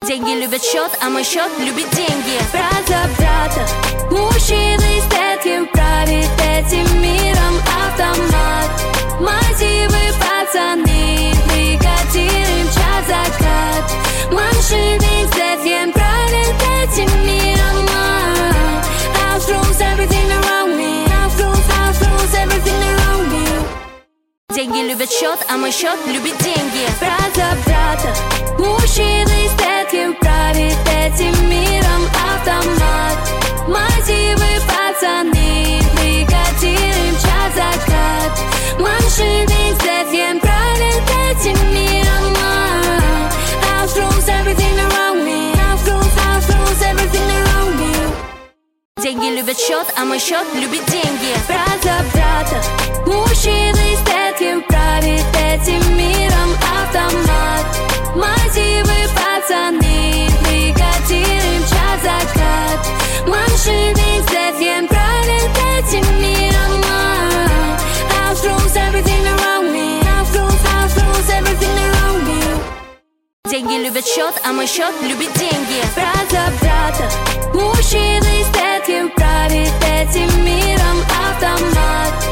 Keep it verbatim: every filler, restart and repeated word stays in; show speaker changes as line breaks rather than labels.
Деньги любят счет, а мой счет любит деньги. Брат за брата, мужчины с таким правит этим миром автомат. Мотивы пацаны, бригадиры мчат закат. Машины с эф эм правит этим миром. House rules everything around me. House rules, house rules everything around me. Деньги любят счет, а мой счет любит деньги. Брат за брата, мужчины с таким правит этим миром автомат. Мотивы пацаны, бригадиры мчат закат. Машины с эф эм правит этим миром. House rules everything around me. House rules, house rules everything around me. Деньги любят счет, а мой счет любит деньги. Брат за брата, мужчины с таким правит этим миром автомат. Мотивы пацаны, бригадиры мчат закат. Машины с эф эм правит этим миром. House rules everything around me. House rules, house rules everything around me. Деньги любят счет, а мой счет любит деньги. Брат за брата, мужчины с таким правит этим миром автомат.